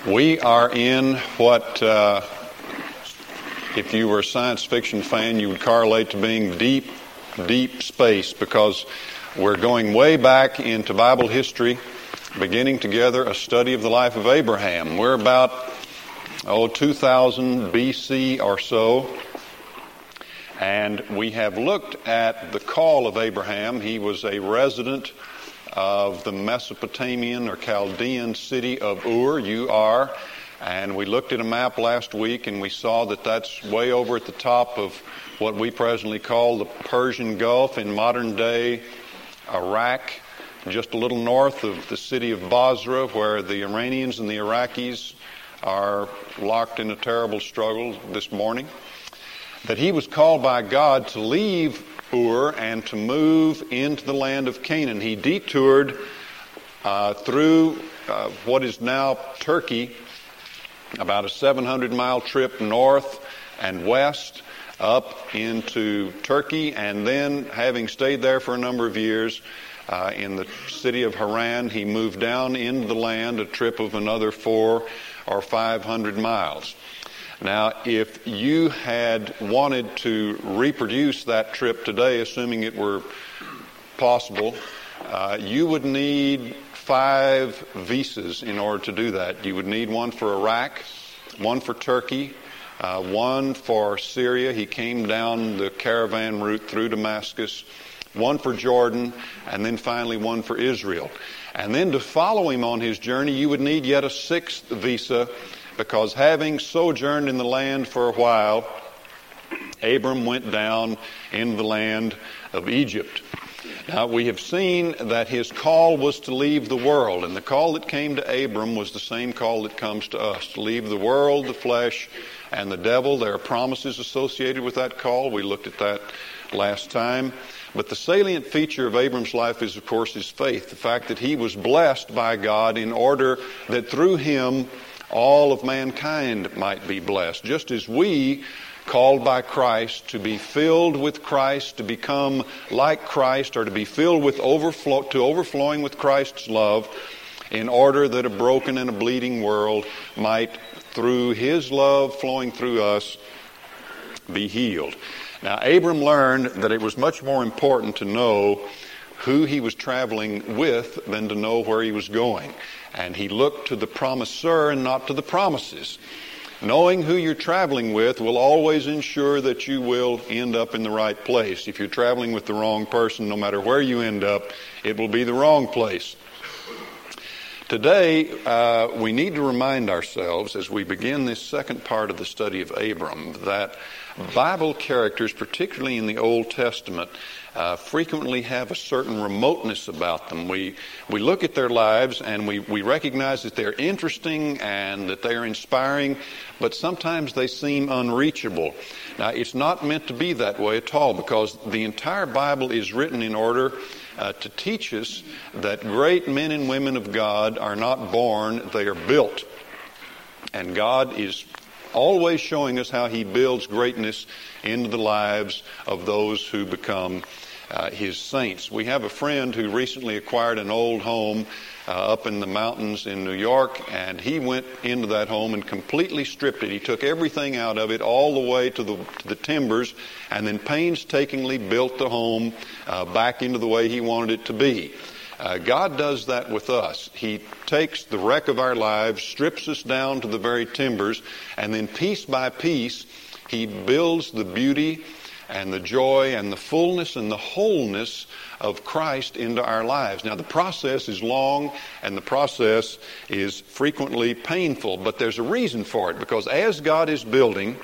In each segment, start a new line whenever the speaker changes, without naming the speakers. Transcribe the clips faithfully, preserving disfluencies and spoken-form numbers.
We are in what, uh, if you were a science fiction fan, you would correlate to being deep, deep space, because we're going way back into Bible history, beginning together a study of the life of Abraham. We're about, oh, two thousand B C or so, and we have looked at the call of Abraham. He was a resident of the Mesopotamian or Chaldean city of Ur, U R, and we looked at a map last week and we saw that that's way over at the top of what we presently call the Persian Gulf in modern-day Iraq, just a little north of the city of Basra, where the Iranians and the Iraqis are locked in a terrible struggle this morning. That he was called by God to leave Ur and to move into the land of Canaan. He detoured uh, through uh, what is now Turkey, about a seven hundred mile trip north and west up into Turkey, and then, having stayed there for a number of years uh, in the city of Haran, he moved down into the land, a trip of another four or five hundred miles. Now, if you had wanted to reproduce that trip today, assuming it were possible, uh, you would need five visas in order to do that. You would need one for Iraq, one for Turkey, uh, one for Syria. He came down the caravan route through Damascus, one for Jordan, and then finally one for Israel. And then to follow him on his journey, you would need yet a sixth visa, because having sojourned in the land for a while, Abram went down in the land of Egypt. Now, we have seen that his call was to leave the world, and the call that came to Abram was the same call that comes to us, to leave the world, the flesh, and the devil. There are promises associated with that call. We looked at that last time. But the salient feature of Abram's life is, of course, his faith, the fact that he was blessed by God in order that through him all of mankind might be blessed. Just as we, called by Christ to be filled with Christ, to become like Christ, or to be filled with overflow, to overflowing with Christ's love, in order that a broken and a bleeding world might, through His love flowing through us, be healed. Now, Abram learned that it was much more important to know who he was traveling with than to know where he was going. And he looked to the promisor and not to the promises. Knowing who you're traveling with will always ensure that you will end up in the right place. If you're traveling with the wrong person, no matter where you end up, it will be the wrong place. Today, uh, we need to remind ourselves, as we begin this second part of the study of Abram, that Bible characters, particularly in the Old Testament, uh, frequently have a certain remoteness about them. We we look at their lives and we, we recognize that they're interesting and that they're inspiring, but sometimes they seem unreachable. Now, it's not meant to be that way at all, because the entire Bible is written in order uh, to teach us that great men and women of God are not born, they are built. And God is always showing us how He builds greatness into the lives of those who become uh, His saints. We have a friend who recently acquired an old home uh, up in the mountains in New York, and he went into that home and completely stripped it. He took everything out of it, all the way to the, to the timbers, and then painstakingly built the home uh, back into the way he wanted it to be. Uh, God does that with us. He takes the wreck of our lives, strips us down to the very timbers, and then piece by piece, He builds the beauty and the joy and the fullness and the wholeness of Christ into our lives. Now, the process is long and the process is frequently painful, but there's a reason for it, because as God is building,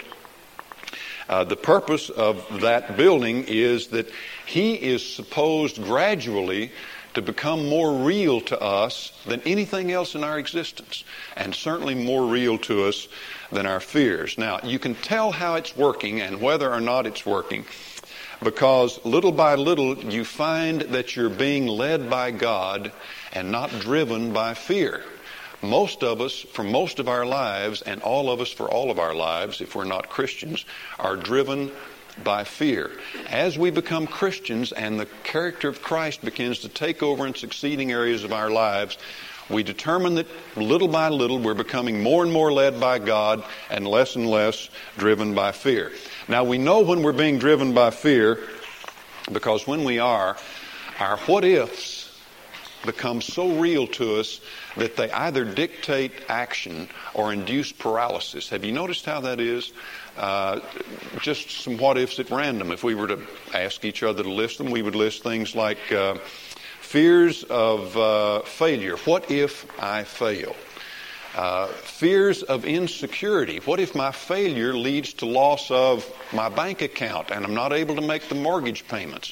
Uh, the purpose of that building is that He is supposed gradually to become more real to us than anything else in our existence, and certainly more real to us than our fears. Now, you can tell how it's working and whether or not it's working, because little by little you find that you're being led by God and not driven by fear. Most of us, for most of our lives, and all of us for all of our lives, if we're not Christians, are driven by fear. As we become Christians and the character of Christ begins to take over in succeeding areas of our lives, we determine that little by little we're becoming more and more led by God and less and less driven by fear. Now, we know when we're being driven by fear because when we are, our what-ifs become so real to us that they either dictate action or induce paralysis. Have you noticed how that is? Uh, just some what-ifs at random. If we were to ask each other to list them, we would list things like uh, fears of uh, failure. What if I fail? Uh, fears of insecurity. What if my failure leads to loss of my bank account and I'm not able to make the mortgage payments?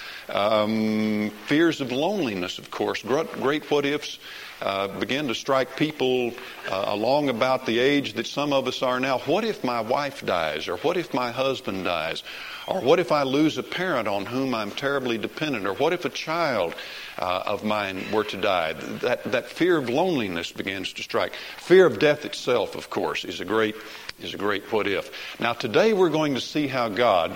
Um, fears of loneliness, of course. Great, great what-ifs uh, begin to strike people uh, along about the age that some of us are now. What if my wife dies? Or what if my husband dies? Or what if I lose a parent on whom I'm terribly dependent? Or what if a child uh, of mine were to die? That, that fear of loneliness begins to strike. Fear of death itself, of course, is a great, is a great what-if. Now, today we're going to see how God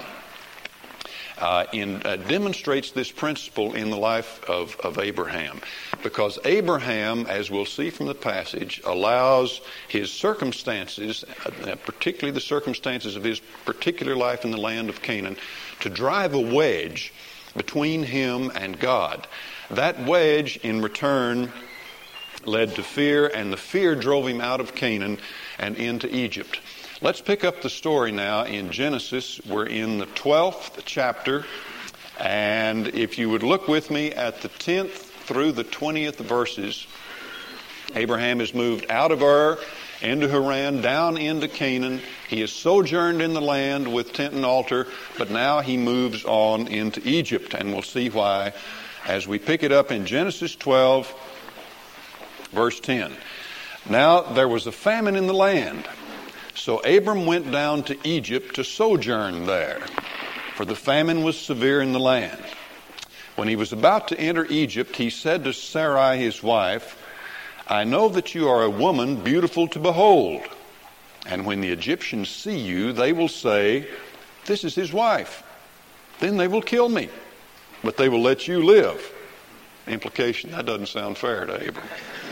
Uh, in, uh, demonstrates this principle in the life of, of Abraham. Because Abraham, as we'll see from the passage, allows his circumstances, uh, particularly the circumstances of his particular life in the land of Canaan, to drive a wedge between him and God. That wedge, in return, led to fear, and the fear drove him out of Canaan and into Egypt. Let's pick up the story now in Genesis. We're in the twelfth chapter, and if you would look with me at the tenth through the twentieth verses, Abraham has moved out of Ur into Haran, down into Canaan. He has sojourned in the land with tent and altar, but now he moves on into Egypt, and we'll see why as we pick it up in Genesis twelve, verse ten. Now there was a famine in the land, so Abram went down to Egypt to sojourn there, for the famine was severe in the land. When he was about to enter Egypt, he said to Sarai his wife, I know that you are a woman beautiful to behold, and when the Egyptians see you, they will say, this is his wife. Then they will kill me, but they will let you live. Implication, that doesn't sound fair to Abram.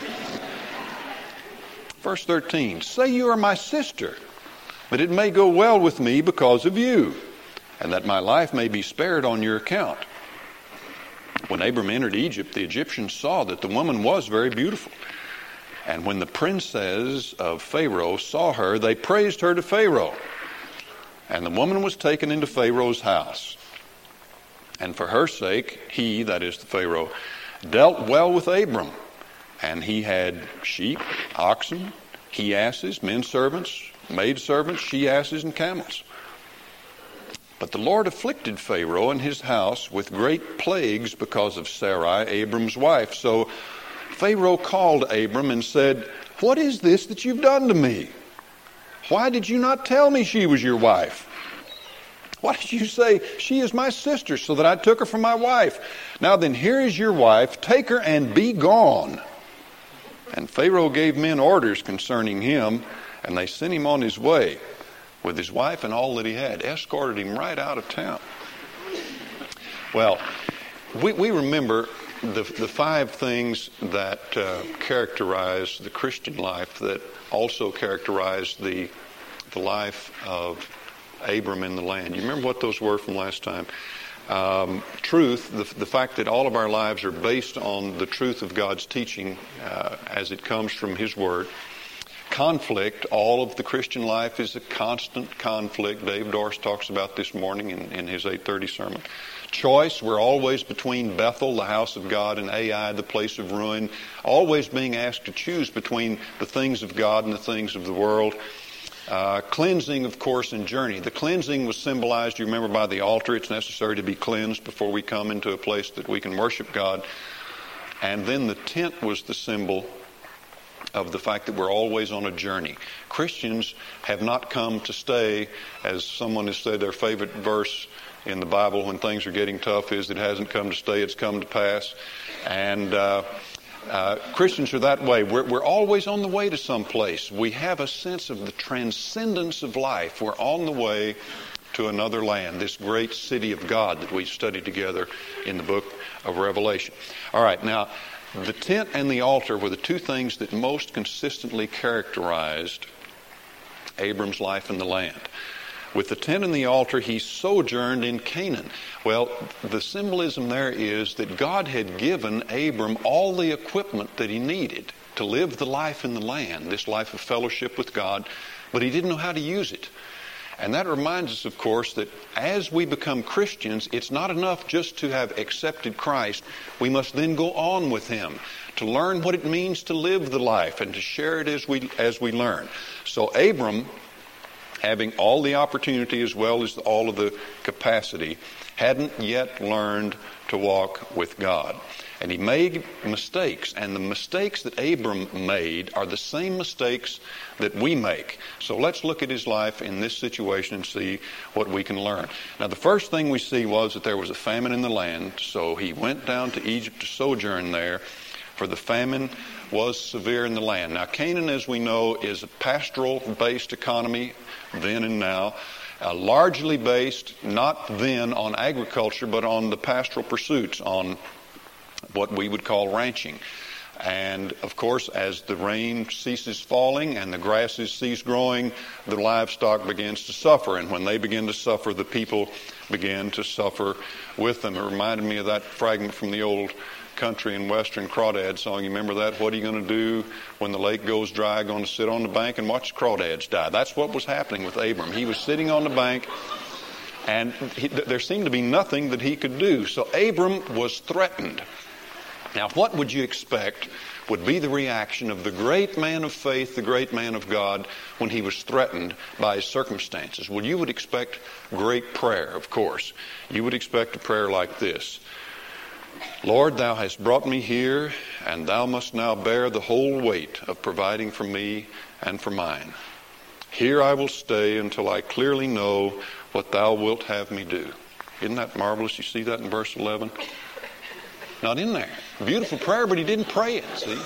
Verse thirteen, say you are my sister, but it may go well with me because of you, and that my life may be spared on your account. When Abram entered Egypt, the Egyptians saw that the woman was very beautiful. And when the princes of Pharaoh saw her, they praised her to Pharaoh. And the woman was taken into Pharaoh's house. And for her sake, he, that is the Pharaoh, dealt well with Abram. And he had sheep, oxen, he-asses, men servants, maid servants, she-asses, and camels. But the Lord afflicted Pharaoh and his house with great plagues because of Sarai, Abram's wife. So Pharaoh called Abram and said, what is this that you've done to me? Why did you not tell me she was your wife? Why did you say, she is my sister, so that I took her for my wife? Now then, here is your wife. Take her and be gone. And Pharaoh gave men orders concerning him, and they sent him on his way with his wife and all that he had, escorted him right out of town. Well, we, we remember the, the five things that uh, characterize the Christian life that also characterize the, the life of Abram in the land. You remember what those were from last time? Um, truth, the, the fact that all of our lives are based on the truth of God's teaching uh, as it comes from His Word. Conflict, all of the Christian life is a constant conflict. Dave Dorst talks about this morning in, in his eight thirty sermon. Choice, we're always between Bethel, the house of God, and Ai, the place of ruin. Always being asked to choose between the things of God and the things of the world. Uh, cleansing, of course, and journey. The cleansing was symbolized, you remember, by the altar. It's necessary to be cleansed before we come into a place that we can worship God. And then the tent was the symbol of the fact that we're always on a journey. Christians have not come to stay, as someone has said their favorite verse in the Bible when things are getting tough is, it hasn't come to stay, it's come to pass. And uh, uh, Christians are that way. We're, we're always on the way to some place. We have a sense of the transcendence of life. We're on the way to another land, this great city of God that we studied together in the book of Revelation. All right, now, The tent and the altar were the two things that most consistently characterized Abram's life in the land. With the tent and the altar, he sojourned in Canaan. Well, the symbolism there is that God had given Abram all the equipment that he needed to live the life in the land, this life of fellowship with God, but he didn't know how to use it. And that reminds us, of course, that as we become Christians, it's not enough just to have accepted Christ. We must then go on with Him to learn what it means to live the life and to share it as we as we learn. So Abram, having all the opportunity as well as all of the capacity, hadn't yet learned to walk with God. And he made mistakes, and the mistakes that Abram made are the same mistakes that we make. So let's look at his life in this situation and see what we can learn. Now, the first thing we see was that there was a famine in the land, so he went down to Egypt to sojourn there, for the famine was severe in the land. Now, Canaan, as we know, is a pastoral-based economy then and now, uh, largely based not then on agriculture, but on the pastoral pursuits, on what we would call ranching. And of course, as the rain ceases falling and the grasses cease growing, the livestock begins to suffer. And when they begin to suffer, the people begin to suffer with them. It reminded me of that fragment from the old country and western crawdad song. You remember that? What are you going to do when the lake goes dry? Going to sit on the bank and watch crawdads die. That's what was happening with Abram. He was sitting on the bank, and he, there seemed to be nothing that he could do. So Abram was threatened. Now, what would you expect would be the reaction of the great man of faith, the great man of God, when he was threatened by his circumstances? Well, you would expect great prayer, of course. You would expect a prayer like this: Lord, thou hast brought me here, and thou must now bear the whole weight of providing for me and for mine. Here I will stay until I clearly know what thou wilt have me do. Isn't that marvelous? You see that in verse eleven? Not in there. Beautiful prayer, but he didn't pray it, see?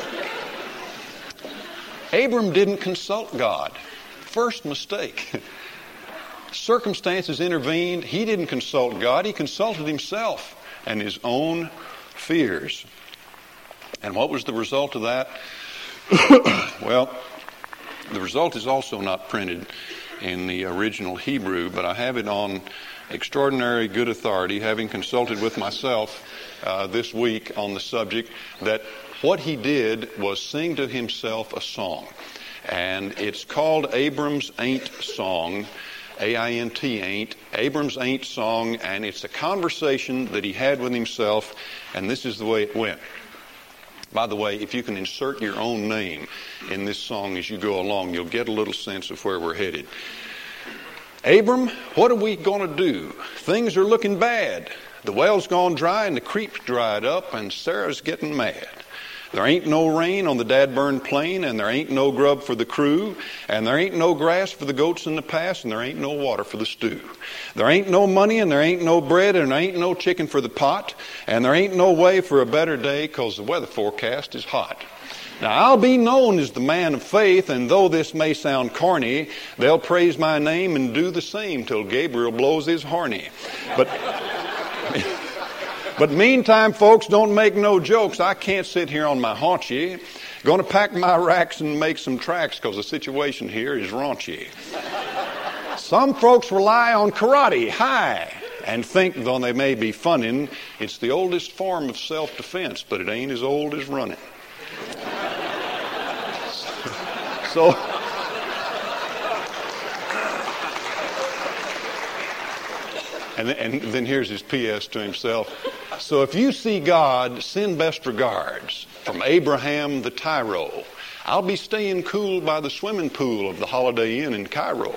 Abram didn't consult God. First mistake. Circumstances intervened. He didn't consult God. He consulted himself and his own fears. And what was the result of that? Well, the result is also not printed in the original Hebrew, but I have it on extraordinary good authority, having consulted with myself uh, this week on the subject, that what he did was sing to himself a song. And it's called Abram's Ain't Song, A I N T, ain't, Abram's Ain't Song, and it's a conversation that he had with himself, and this is the way it went. By the way, if you can insert your own name in this song as you go along, you'll get a little sense of where we're headed. Abram, what are we going to do? Things are looking bad. The well's gone dry and the creek's dried up and Sarah's getting mad. There ain't no rain on the dad-burned plain, and there ain't no grub for the crew, and there ain't no grass for the goats in the pass, and there ain't no water for the stew. There ain't no money, and there ain't no bread, and there ain't no chicken for the pot, and there ain't no way for a better day, 'cause the weather forecast is hot. Now, I'll be known as the man of faith, and though this may sound corny, they'll praise my name and do the same till Gabriel blows his horny. But... But meantime, folks, don't make no jokes. I can't sit here on my haunchy. Going to pack my racks and make some tracks because the situation here is raunchy. Some folks rely on karate, hi, and think, though they may be funning, it's the oldest form of self-defense, but it ain't as old as running. So... And then, and then here's his P S to himself. So if you see God, send best regards from Abraham the Tyro. I'll be staying cool by the swimming pool of the Holiday Inn in Cairo.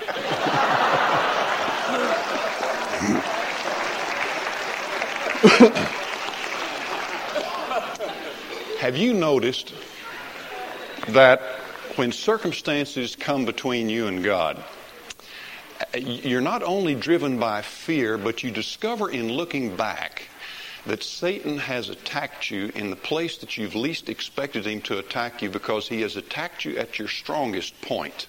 Have you noticed that when circumstances come between you and God, you're not only driven by fear, but you discover in looking back that Satan has attacked you in the place that you've least expected him to attack you, because he has attacked you at your strongest point.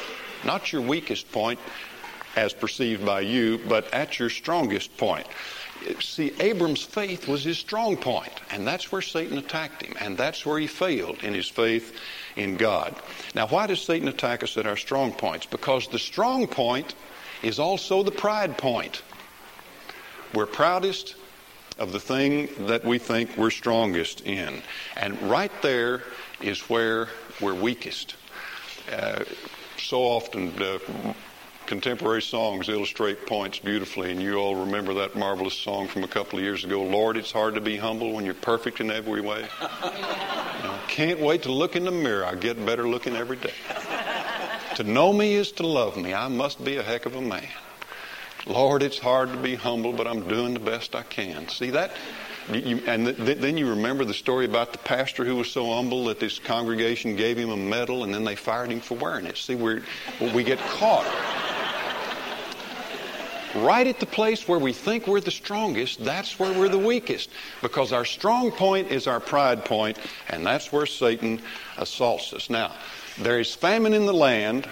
Not your weakest point as perceived by you, but at your strongest point. See, Abram's faith was his strong point, and that's where Satan attacked him, and that's where he failed in his faith in God. Now, why does Satan attack us at our strong points? Because the strong point is also the pride point. We're proudest of the thing that we think we're strongest in. And right there is where we're weakest. Uh, so often uh, contemporary songs illustrate points beautifully, and you all remember that marvelous song from a couple of years ago, Lord, it's hard to be humble when you're perfect in every way. You know, can't wait to look in the mirror. I get better looking every day. To know me is to love me. I must be a heck of a man. Lord, it's hard to be humble, but I'm doing the best I can. See that? You, and th- then you remember the story about the pastor who was so humble that this congregation gave him a medal, and then they fired him for wearing it. See, we're, we get caught right at the place where we think we're the strongest. That's where we're the weakest, because our strong point is our pride point, and that's where Satan assaults us. Now, there is famine in the land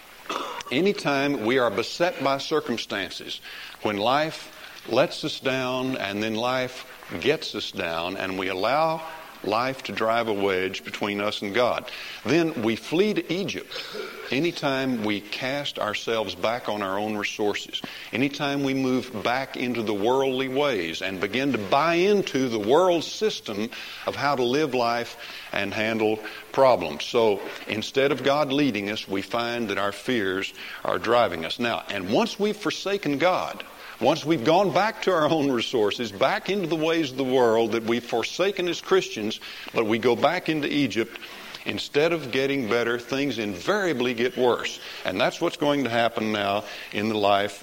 anytime we are beset by circumstances, when life lets us down and then life gets us down, and we allow life to drive a wedge between us and God. Then we flee to Egypt anytime we cast ourselves back on our own resources, anytime we move back into the worldly ways and begin to buy into the world system of how to live life and handle problems. So instead of God leading us, we find that our fears are driving us. Now, and once we've forsaken God, once we've gone back to our own resources, back into the ways of the world that we've forsaken as Christians, but we go back into Egypt, instead of getting better, things invariably get worse. And that's what's going to happen now in the life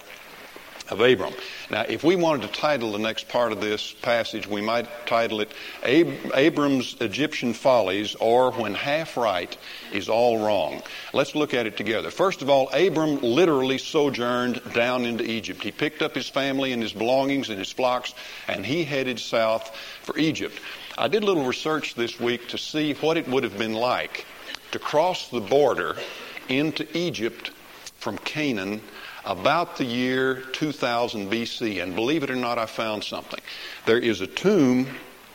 of Abram. Now, if we wanted to title the next part of this passage, we might title it Ab- Abram's Egyptian Follies, or When Half Right is All Wrong. Let's look at it together. First of all, Abram literally sojourned down into Egypt. He picked up his family and his belongings and his flocks, and he headed south for Egypt. I did a little research this week to see what it would have been like to cross the border into Egypt from Canaan about the year two thousand B C. And believe it or not, I found something. There is a tomb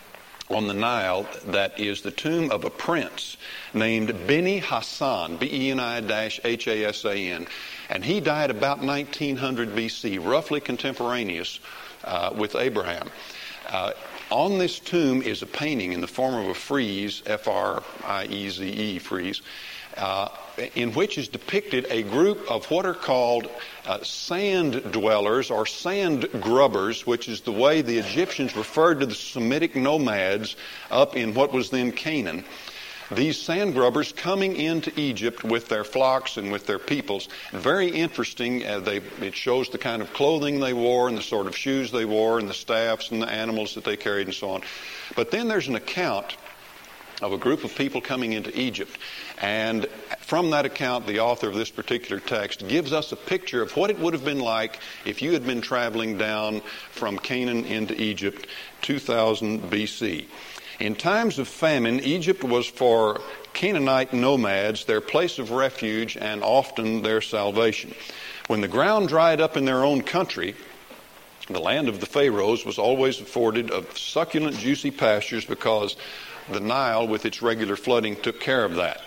on the Nile that is the tomb of a prince named Beni Hassan, B E N I H A S A N. And he died about nineteen hundred B C, roughly contemporaneous uh, with Abraham. Uh, on this tomb is a painting in the form of a frieze, F R I E Z E, frieze, uh, in which is depicted a group of what are called uh, sand dwellers or sand grubbers, which is the way the Egyptians referred to the Semitic nomads up in what was then Canaan. These sand grubbers coming into Egypt with their flocks and with their peoples. Very interesting. Uh, they, it shows the kind of clothing they wore and the sort of shoes they wore and the staffs and the animals that they carried and so on. But then there's an account of a group of people coming into Egypt. And from that account, the author of this particular text gives us a picture of what it would have been like if you had been traveling down from Canaan into Egypt two thousand B C. In times of famine, Egypt was for Canaanite nomads their place of refuge and often their salvation. When the ground dried up in their own country, the land of the Pharaohs was always afforded of succulent, juicy pastures because the Nile, with its regular flooding, took care of that.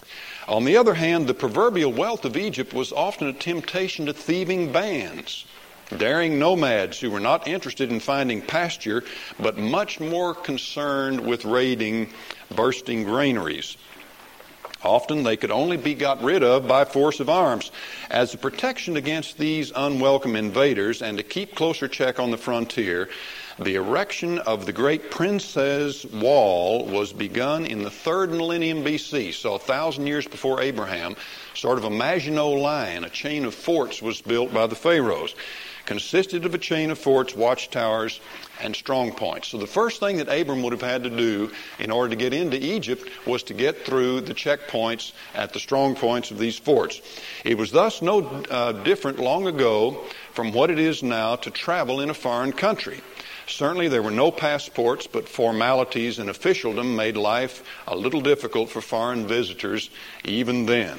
On the other hand, the proverbial wealth of Egypt was often a temptation to thieving bands, daring nomads who were not interested in finding pasture, but much more concerned with raiding bursting granaries. Often they could only be got rid of by force of arms. As a protection against these unwelcome invaders and to keep closer check on the frontier, the erection of the great Prince's Wall was begun in the third millennium B C, so a thousand years before Abraham. Sort of a Maginot Line, a chain of forts, was built by the Pharaohs. Consisted of a chain of forts, watchtowers, and strong points. So the first thing that Abram would have had to do in order to get into Egypt was to get through the checkpoints at the strong points of these forts. It was thus no uh, different long ago from what it is now to travel in a foreign country. Certainly there were no passports, but formalities and officialdom made life a little difficult for foreign visitors even then.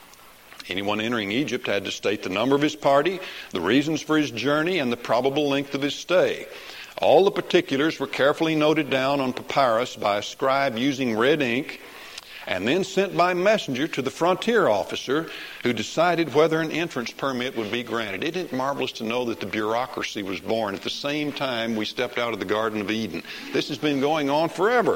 Anyone entering Egypt had to state the number of his party, the reasons for his journey, and the probable length of his stay. All the particulars were carefully noted down on papyrus by a scribe using red ink, and then sent by messenger to the frontier officer who decided whether an entrance permit would be granted. Isn't it marvelous to know that the bureaucracy was born at the same time we stepped out of the Garden of Eden? This has been going on forever.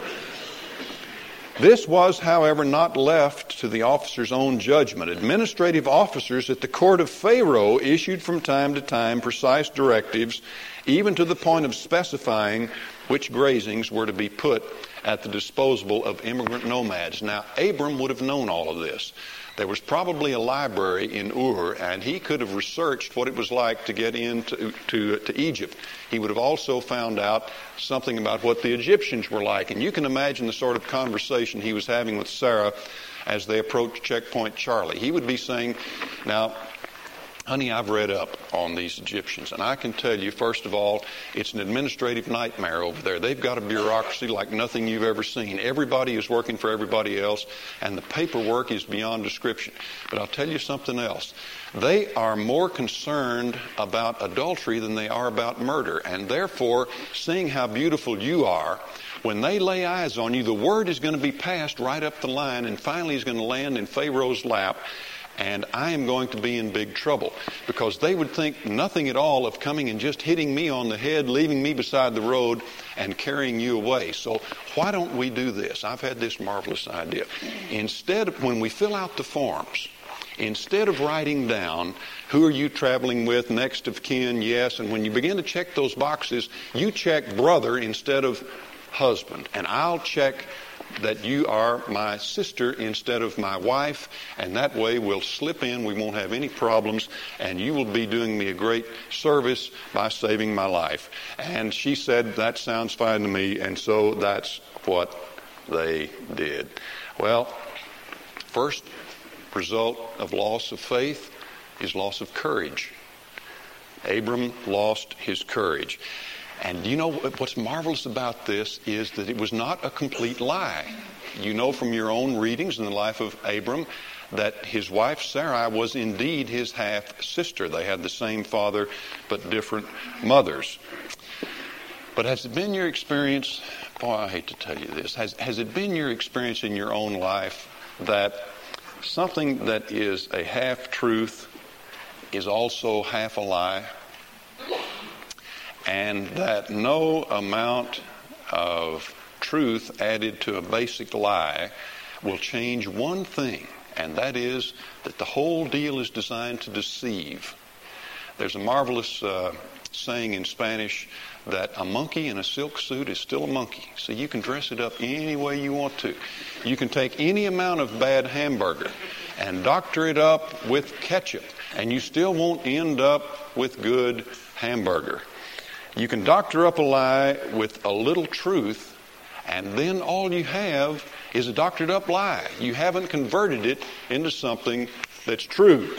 This was, however, not left to the officer's own judgment. Administrative officers at the court of Pharaoh issued from time to time precise directives, even to the point of specifying which grazings were to be put at the disposal of immigrant nomads. Now, Abram would have known all of this. There was probably a library in Ur, and he could have researched what it was like to get into to, to Egypt. He would have also found out something about what the Egyptians were like. And you can imagine the sort of conversation he was having with Sarah as they approached Checkpoint Charlie. He would be saying, now, honey, I've read up on these Egyptians, and I can tell you, first of all, it's an administrative nightmare over there. They've got a bureaucracy like nothing you've ever seen. Everybody is working for everybody else, and the paperwork is beyond description. But I'll tell you something else. They are more concerned about adultery than they are about murder, and therefore, seeing how beautiful you are, when they lay eyes on you, the word is going to be passed right up the line, and finally is going to land in Pharaoh's lap. And I am going to be in big trouble, because they would think nothing at all of coming and just hitting me on the head, leaving me beside the road, and carrying you away. So why don't we do this? I've had this marvelous idea. Instead of, when we fill out the forms, instead of writing down, who are you traveling with, next of kin, yes, and when you begin to check those boxes, you check brother instead of husband, and I'll check that you are my sister instead of my wife, and that way we'll slip in, we won't have any problems, and you will be doing me a great service by saving my life. And she said, that sounds fine to me, and so that's what they did. Well, first result of loss of faith is loss of courage. Abram lost his courage. And you know what's marvelous about this is that it was not a complete lie. You know from your own readings in the life of Abram that his wife Sarai was indeed his half-sister. They had the same father but different mothers. But has it been your experience, boy, I hate to tell you this, has, has it been your experience in your own life that something that is a half-truth is also half a lie? And that no amount of truth added to a basic lie will change one thing, and that is that the whole deal is designed to deceive. There's a marvelous uh, saying in Spanish that a monkey in a silk suit is still a monkey. So you can dress it up any way you want to. You can take any amount of bad hamburger and doctor it up with ketchup, and you still won't end up with good hamburger. You can doctor up a lie with a little truth, and then all you have is a doctored up lie. You haven't converted it into something that's true.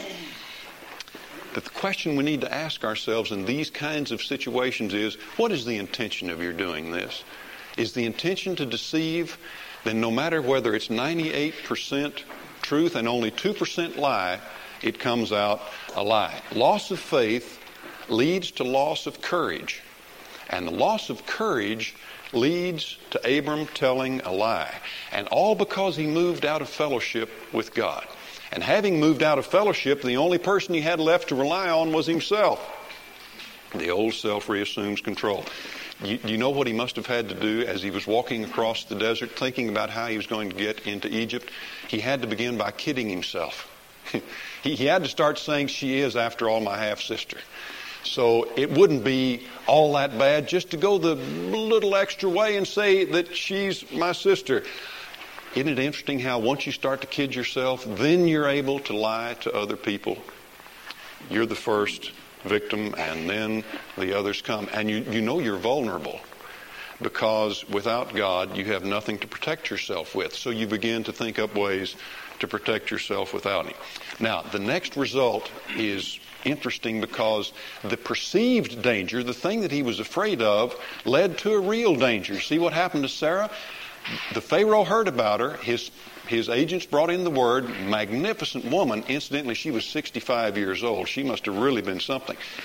But the question we need to ask ourselves in these kinds of situations is, what is the intention of your doing this? Is the intention to deceive? Then no matter whether it's ninety-eight percent truth and only two percent lie, it comes out a lie. Loss of faith leads to loss of courage. And the loss of courage leads to Abram telling a lie. And all because he moved out of fellowship with God. And having moved out of fellowship, the only person he had left to rely on was himself. The old self reassumes control. You, you know what he must have had to do as he was walking across the desert, thinking about how he was going to get into Egypt? He had to begin by kidding himself. he, he had to start saying, she is, after all, my half-sister. So it wouldn't be all that bad just to go the little extra way and say that she's my sister. Isn't it interesting how once you start to kid yourself, then you're able to lie to other people? You're the first victim, and then the others come. And you, you know you're vulnerable, because without God, you have nothing to protect yourself with. So you begin to think up ways to protect yourself without Him. Now, the next result is interesting, because the perceived danger, the thing that he was afraid of, led to a real danger. See what happened to Sarah? The Pharaoh heard about her. His his agents brought in the word. Magnificent woman. Incidentally, she was sixty-five years old. She must have really been something.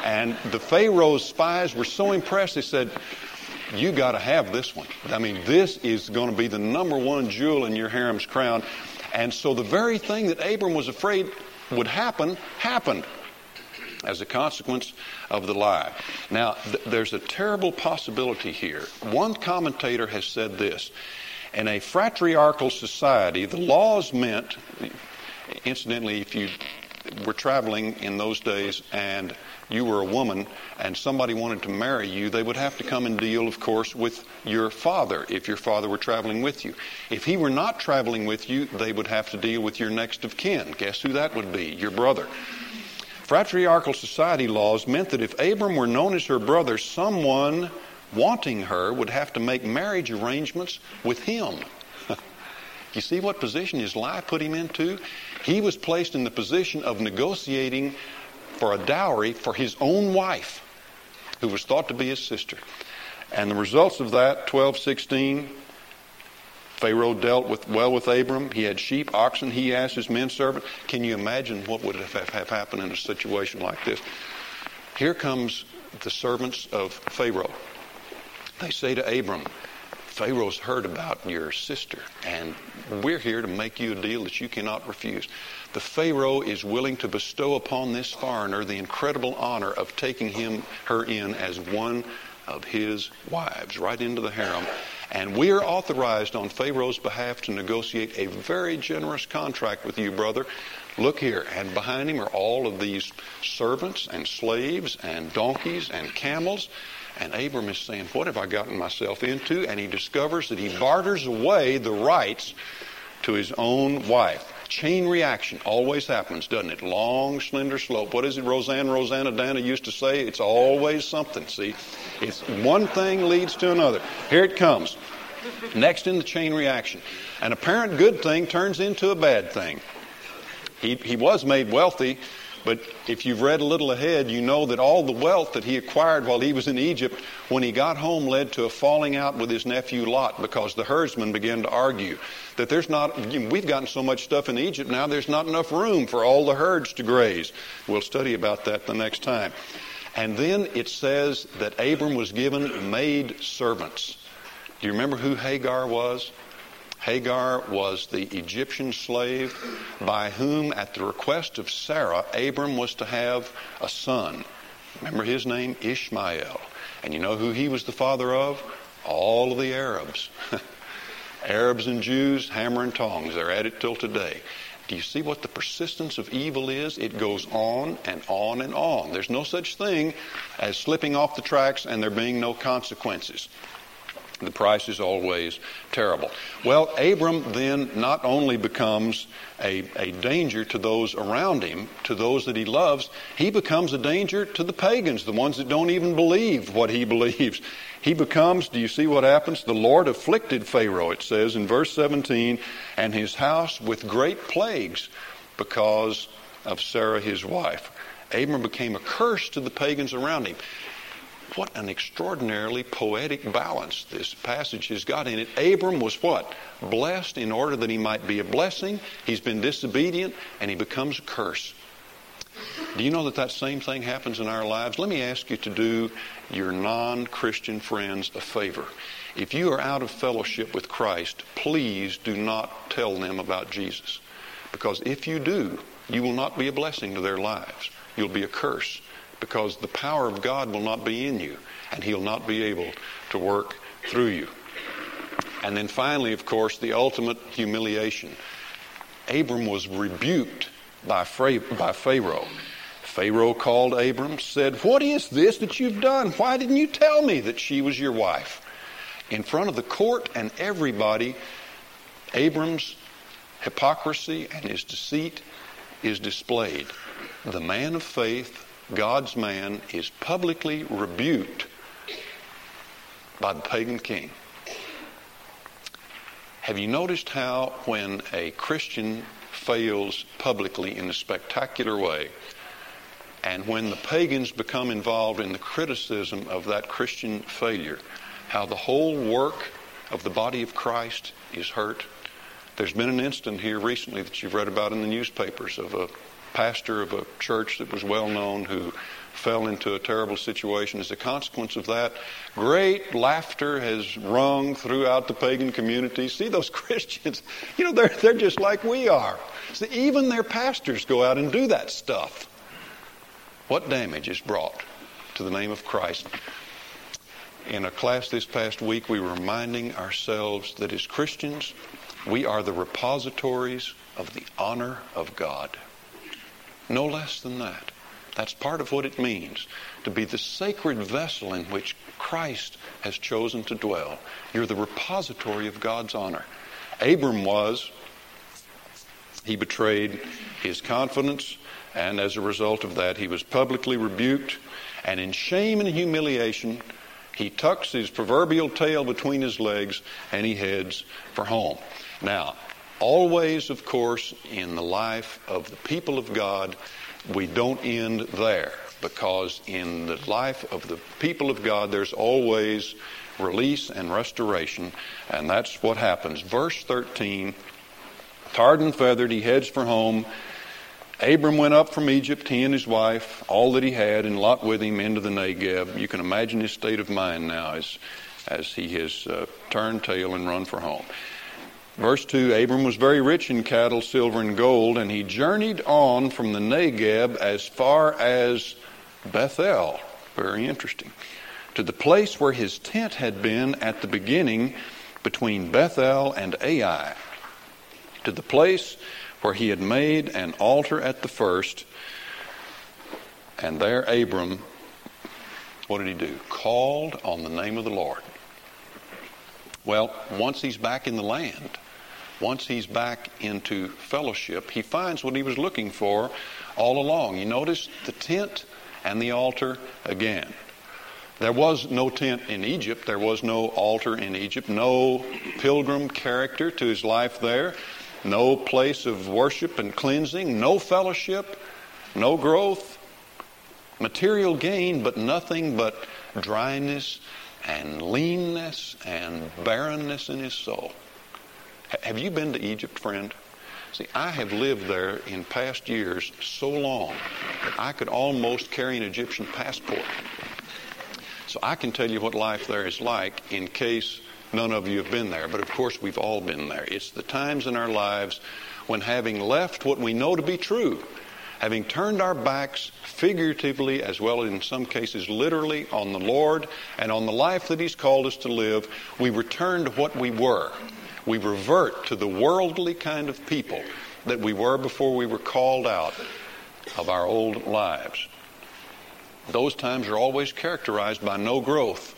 And the Pharaoh's spies were so impressed, they said, you got to have this one. I mean, this is going to be the number one jewel in your harem's crown. And so the very thing that Abram was afraid would happen, happened as a consequence of the lie. Now, th- there's a terrible possibility here. One commentator has said this: in a fratriarchal society, the laws meant, incidentally, if you were traveling in those days and you were a woman and somebody wanted to marry you, they would have to come and deal, of course, with your father if your father were traveling with you. If he were not traveling with you, they would have to deal with your next of kin. Guess who that would be? Your brother. Fratriarchal society laws meant that if Abram were known as her brother, someone wanting her would have to make marriage arrangements with him. You see what position his lie put him into? He was placed in the position of negotiating for a dowry for his own wife, who was thought to be his sister. And the results of that, twelve sixteen, Pharaoh dealt with well with Abram. He had sheep, oxen. He asked his men servant. Can you imagine what would have, have happened in a situation like this? Here comes the servants of Pharaoh. They say to Abram, Pharaoh's heard about your sister, and we're here to make you a deal that you cannot refuse. The Pharaoh is willing to bestow upon this foreigner the incredible honor of taking him, her in as one of his wives, right into the harem. And we are authorized on Pharaoh's behalf to negotiate a very generous contract with you, brother. Look here. And behind him are all of these servants and slaves and donkeys and camels. And Abram is saying, what have I gotten myself into? And he discovers that he barters away the rights to his own wife. Chain reaction always happens, doesn't it? Long, slender slope. What is it Roseanne, Rosanna Dana used to say? It's always something, see? It's one thing leads to another. Here it comes. Next in the chain reaction. An apparent good thing turns into a bad thing. He, he was made wealthy, but if you've read a little ahead, you know that all the wealth that he acquired while he was in Egypt, when he got home, led to a falling out with his nephew Lot, because the herdsmen began to argue that there's not, we've gotten so much stuff in Egypt now, there's not enough room for all the herds to graze. We'll study about that the next time. And then it says that Abram was given maid servants. Do you remember who Hagar was? Hagar was the Egyptian slave by whom, at the request of Sarah, Abram was to have a son. Remember his name? Ishmael. And you know who he was the father of? All of the Arabs. Arabs and Jews, hammer and tongs. They're at it till today. Do you see what the persistence of evil is? It goes on and on and on. There's no such thing as slipping off the tracks and there being no consequences. The price is always terrible. Well, Abram then not only becomes a, a danger to those around him, to those that he loves, he becomes a danger to the pagans, the ones that don't even believe what he believes. He becomes, do you see what happens? The Lord afflicted Pharaoh, it says in verse seventeen, and his house with great plagues because of Sarah his wife. Abram became a curse to the pagans around him. What an extraordinarily poetic balance this passage has got in it. Abram was what? Blessed in order that he might be a blessing. He's been disobedient and he becomes a curse. Do you know that that same thing happens in our lives? Let me ask you to do your non-Christian friends a favor. If you are out of fellowship with Christ, please do not tell them about Jesus. Because if you do, you will not be a blessing to their lives. You'll be a curse. Because the power of God will not be in you, and He'll not be able to work through you. And then finally, of course, the ultimate humiliation. Abram was rebuked by Pharaoh. Pharaoh called Abram, said, "What is this that you've done? Why didn't you tell me that she was your wife?" In front of the court and everybody, Abram's hypocrisy and his deceit is displayed. The man of faith, God's man, is publicly rebuked by the pagan king. Have you noticed how when a Christian fails publicly in a spectacular way, and when the pagans become involved in the criticism of that Christian failure, how the whole work of the body of Christ is hurt? There's been an incident here recently that you've read about in the newspapers of a pastor of a church that was well known who fell into a terrible situation. As a consequence of that, great laughter has rung throughout the pagan community. See, those Christians, you know, they're, they're just like we are. See, even their pastors go out and do that stuff. What damage is brought to the name of Christ? In a class this past week, we were reminding ourselves that as Christians, we are the repositories of the honor of God. No less than that. That's part of what it means to be the sacred vessel in which Christ has chosen to dwell. You're the repository of God's honor. Abram was. He betrayed his confidence, and as a result of that, he was publicly rebuked. And in shame and humiliation, he tucks his proverbial tail between his legs and he heads for home. Now, always, of course, in the life of the people of God, we don't end there, because in the life of the people of God, there's always release and restoration, and that's what happens. Verse thirteen, tarred and feathered, he heads for home. Abram went up from Egypt, he and his wife, all that he had, and Lot with him into the Negeb. You can imagine his state of mind now as, as he has uh, turned tail and run for home. Verse two, Abram was very rich in cattle, silver, and gold, and he journeyed on from the Negeb as far as Bethel. Very interesting. To the place where his tent had been at the beginning between Bethel and Ai. To the place where he had made an altar at the first. And there Abram, what did he do? Called on the name of the Lord. Well, once he's back in the land, once he's back into fellowship, he finds what he was looking for all along. You notice the tent and the altar again. There was no tent in Egypt. There was no altar in Egypt. No pilgrim character to his life there. No place of worship and cleansing. No fellowship. No growth. Material gain, but nothing but dryness and leanness and barrenness in his soul. Have you been to Egypt, friend? See, I have lived there in past years so long that I could almost carry an Egyptian passport. So I can tell you what life there is like in case none of you have been there. But of course we've all been there. It's the times in our lives when, having left what we know to be true, having turned our backs figuratively as well as in some cases literally on the Lord and on the life that He's called us to live, we return to what we were. We revert to the worldly kind of people that we were before we were called out of our old lives. Those times are always characterized by no growth.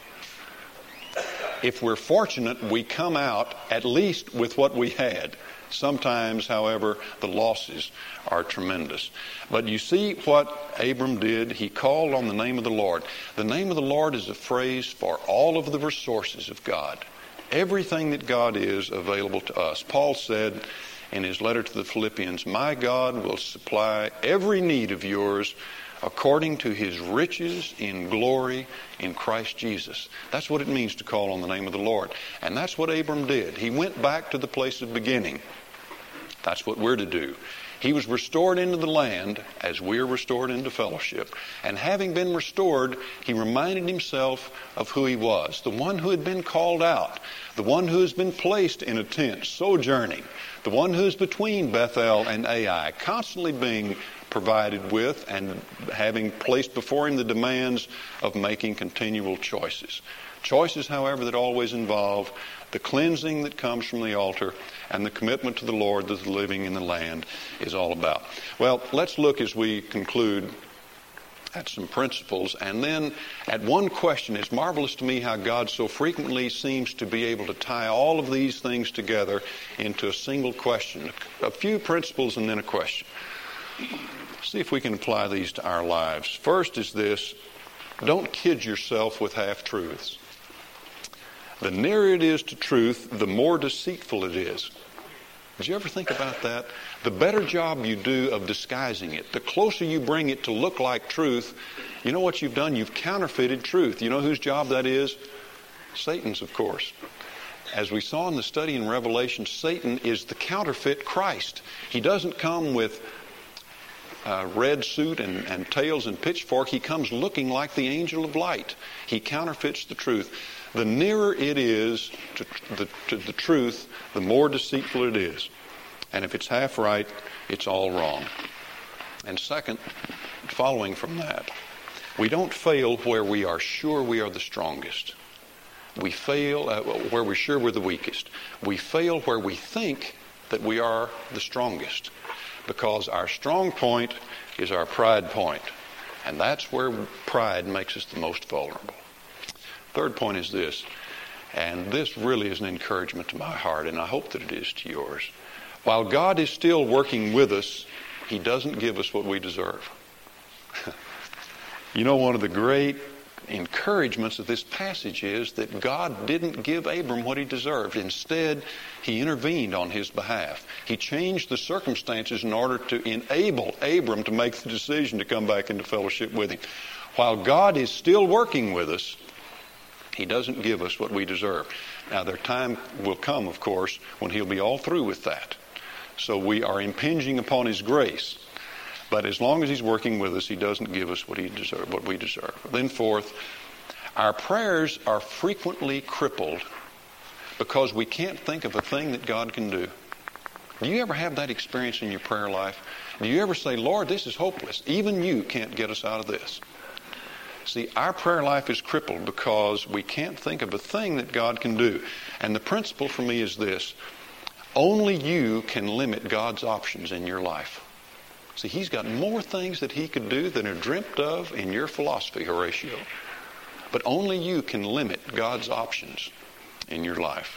If we're fortunate, we come out at least with what we had. Sometimes, however, the losses are tremendous. But you see what Abram did? He called on the name of the Lord. The name of the Lord is a phrase for all of the resources of God. Everything that God is available to us. Paul said in his letter to the Philippians, "My God will supply every need of yours according to His riches in glory in Christ Jesus." That's what it means to call on the name of the Lord. And that's what Abram did. He went back to the place of beginning. That's what we're to do. He was restored into the land as we're restored into fellowship. And having been restored, he reminded himself of who he was. The one who had been called out. The one who has been placed in a tent, sojourning. The one who is between Bethel and Ai, constantly being provided with and having placed before him the demands of making continual choices. Choices, however, that always involve the cleansing that comes from the altar and the commitment to the Lord that the living in the land is all about. Well, let's look as we conclude at some principles and then at one question. It's marvelous to me how God so frequently seems to be able to tie all of these things together into a single question. A few principles and then a question. See if we can apply these to our lives. First is this: don't kid yourself with half-truths. The nearer it is to truth, the more deceitful it is. Did you ever think about that? The better job you do of disguising it, the closer you bring it to look like truth, you know what you've done? You've counterfeited truth. You know whose job that is? Satan's, of course. As we saw in the study in Revelation, Satan is the counterfeit Christ. He doesn't come with uh, red suit and, and tails and pitchfork, he comes looking like the angel of light. He counterfeits the truth. The nearer it is to the, to the truth, the more deceitful it is. And if it's half right, it's all wrong. And second, following from that, we don't fail where we are sure we are the strongest. We fail uh, where we're sure we're the weakest. We fail where we think that we are the strongest, because our strong point is our pride point, and that's where pride makes us the most vulnerable. Third point is this, and this really is an encouragement to my heart, and I hope that it is to yours. While God is still working with us, He doesn't give us what we deserve. You know, one of the great encouragements of this passage is that God didn't give Abram what he deserved. Instead, He intervened on his behalf. He changed the circumstances in order to enable Abram to make the decision to come back into fellowship with Him. While God is still working with us, He doesn't give us what we deserve. Now, their time will come, of course, when He'll be all through with that. So we are impinging upon His grace. But as long as He's working with us, He doesn't give us what He deserve, what we deserve. Then fourth, our prayers are frequently crippled because we can't think of a thing that God can do. Do you ever have that experience in your prayer life? Do you ever say, Lord, this is hopeless. Even you can't get us out of this. See, our prayer life is crippled because we can't think of a thing that God can do. And the principle for me is this: only you can limit God's options in your life. See, He's got more things that He could do than are dreamt of in your philosophy, Horatio. But only you can limit God's options in your life.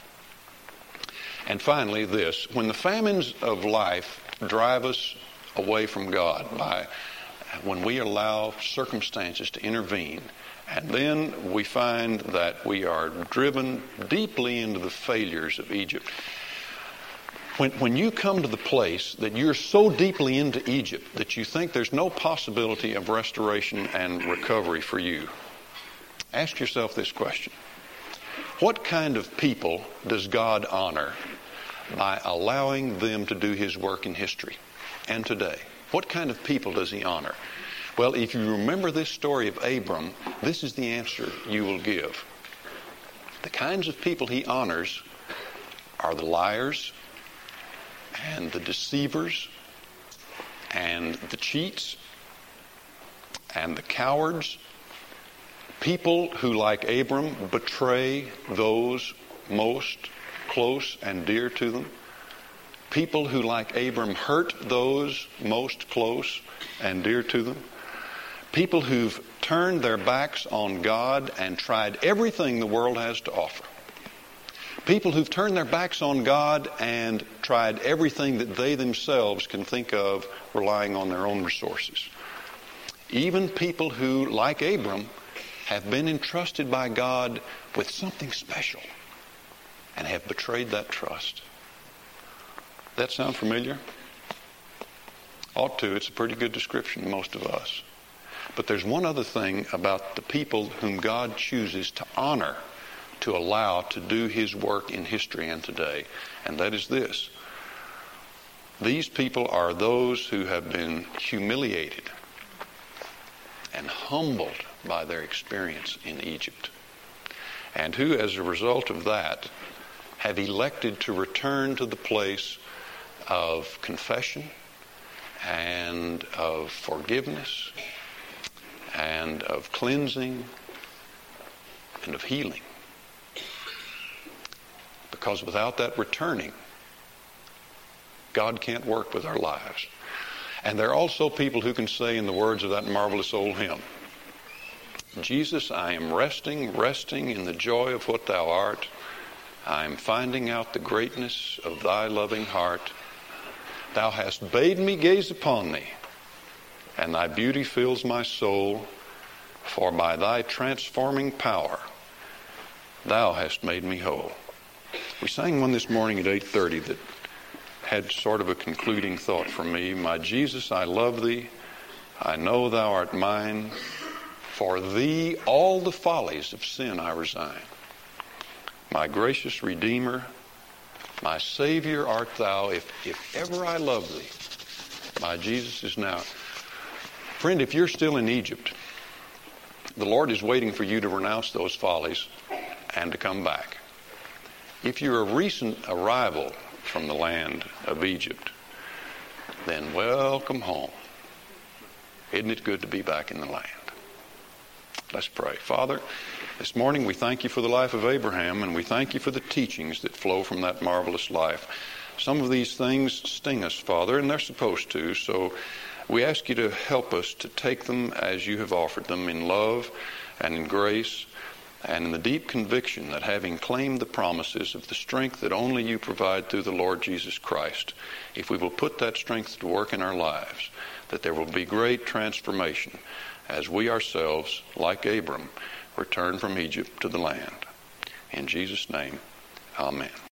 And finally, this: when the famines of life drive us away from God, by when we allow circumstances to intervene, and then we find that we are driven deeply into the failures of Egypt. When, when you come to the place that you're so deeply into Egypt that you think there's no possibility of restoration and recovery for you, ask yourself this question: what kind of people does God honor by allowing them to do His work in history and today? What kind of people does He honor? Well, if you remember this story of Abram, this is the answer you will give. The kinds of people He honors are the liars, and the deceivers, and the cheats, and the cowards, people who, like Abram, betray those most close and dear to them, people who, like Abram, hurt those most close and dear to them, people who've turned their backs on God and tried everything the world has to offer. People who've turned their backs on God and tried everything that they themselves can think of, relying on their own resources. Even people who, like Abram, have been entrusted by God with something special and have betrayed that trust. That sound familiar? Ought to. It's a pretty good description of most of us. But there's one other thing about the people whom God chooses to honor, to allow to do His work in history and today, and that is this: these people are those who have been humiliated and humbled by their experience in Egypt, and who, as a result of that, have elected to return to the place of confession and of forgiveness and of cleansing and of healing. Because without that returning, God can't work with our lives. And there are also people who can say, in the words of that marvelous old hymn, Jesus, I am resting, resting in the joy of what Thou art. I am finding out the greatness of Thy loving heart. Thou hast bade me gaze upon Thee, and Thy beauty fills my soul, for by Thy transforming power Thou hast made me whole. We sang one this morning at eight thirty that had sort of a concluding thought for me. My Jesus, I love Thee. I know Thou art mine. For Thee all the follies of sin I resign. My gracious Redeemer, my Savior art Thou. If, if ever I love Thee, my Jesus is now. Friend, if you're still in Egypt, the Lord is waiting for you to renounce those follies and to come back. If you're a recent arrival from the land of Egypt, then welcome home. Isn't it good to be back in the land? Let's pray. Father, this morning we thank you for the life of Abraham, and we thank you for the teachings that flow from that marvelous life. Some of these things sting us, Father, and they're supposed to, so we ask you to help us to take them as you have offered them, in love and in grace and in the deep conviction that, having claimed the promises of the strength that only you provide through the Lord Jesus Christ, if we will put that strength to work in our lives, that there will be great transformation as we ourselves, like Abram, return from Egypt to the land. In Jesus' name, amen.